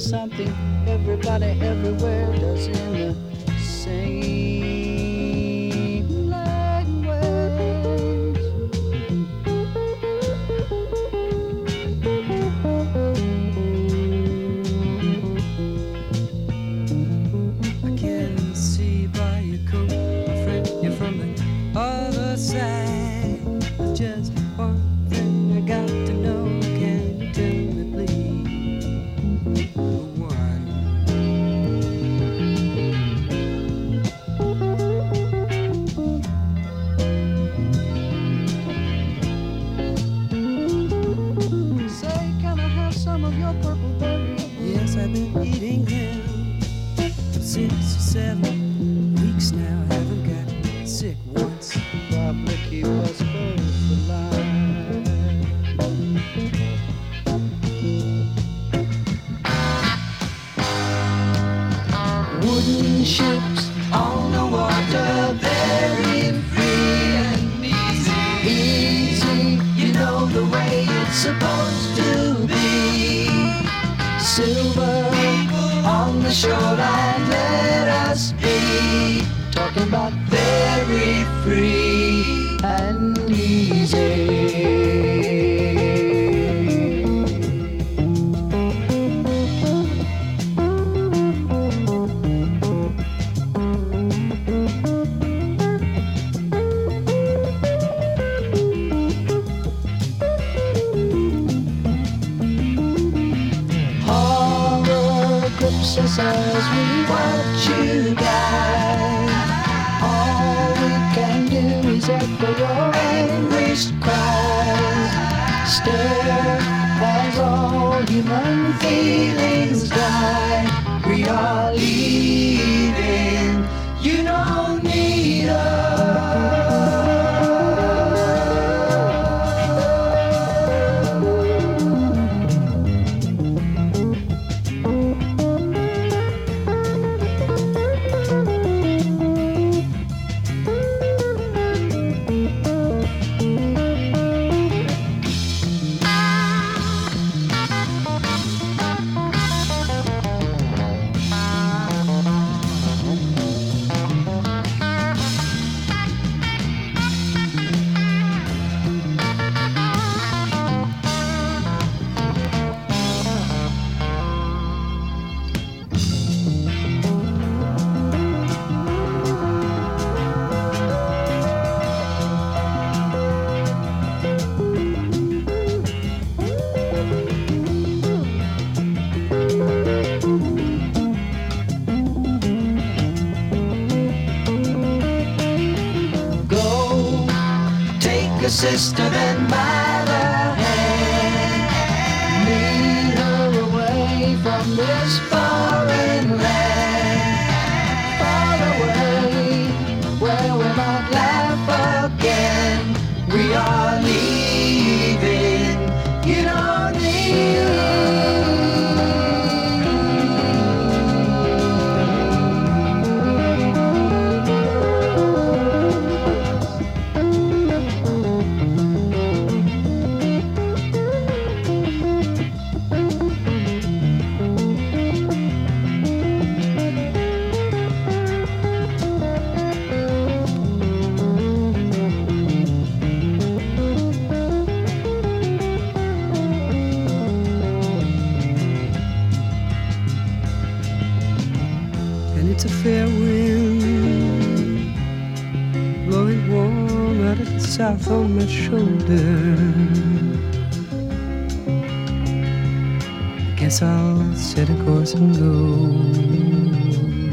something everybody everywhere does in the same language. I can see by your coat, my friend, you're from the other side. Just one thing I got to know, can you tell me please? One. Say, can I have some of your purple berry? Yes, I've been eating him for 6 or 7 weeks now. I haven't got sick once. Probably keep us both alive. Wooden ships on the water, very free and easy. Easy, you know the way it's supposed to be. Silver on the shoreline, let us be. Talking about very free and easy. Horror grips us as we watch you die. All we can do is echo your anguished cries. Stare as all human feelings die. We are leaving, you don't need a sister and by the hand, lead her away from this foreign land, far away where we might laugh again. We are leaving, you don't need It's a fair wind blowing warm out of the south on my shoulder. I guess I'll set a course and go.